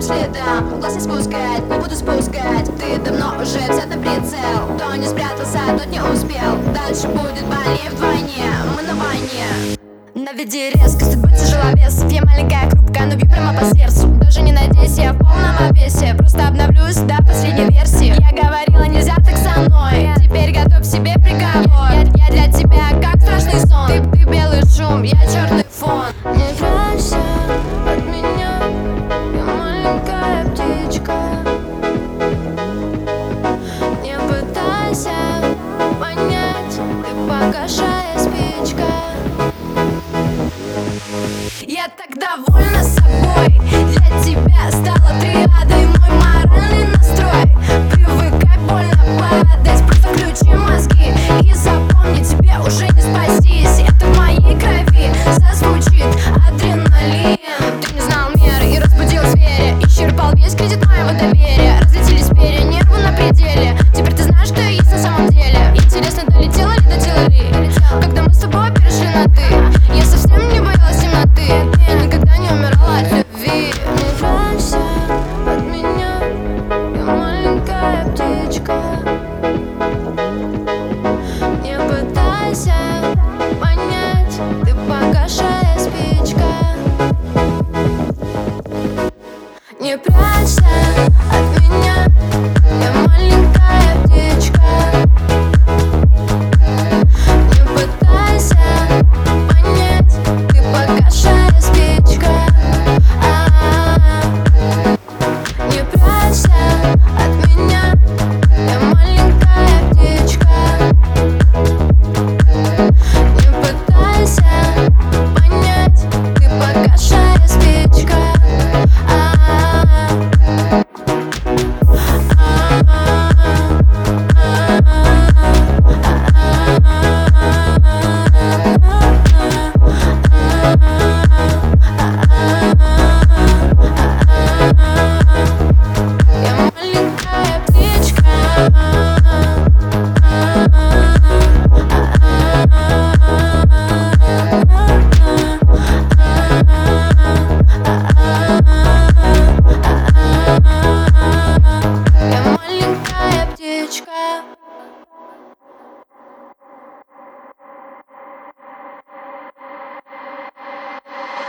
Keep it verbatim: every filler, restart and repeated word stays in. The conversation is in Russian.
следам. Глаз не спускать, не буду спускать. Ты давно уже взят на прицел. Кто не спрятался, тот не успел. Дальше будет больнее вдвойне. Мы на войне. Наведи резкость, будь тяжеловесов. Я маленькая, хрупкая, но бью прямо по сердцу. Даже не надейся, я в полном обвесе. Просто обновлюсь до последней версии. Я говорила, нельзя так со мной. Теперь готовь себе приговор. Я, я для тебя как страшный сон. Ты, ты белый шум, я черный фон. Не прячься от меня, я маленькая птичка. Не пытайся понять, ты пока шаг.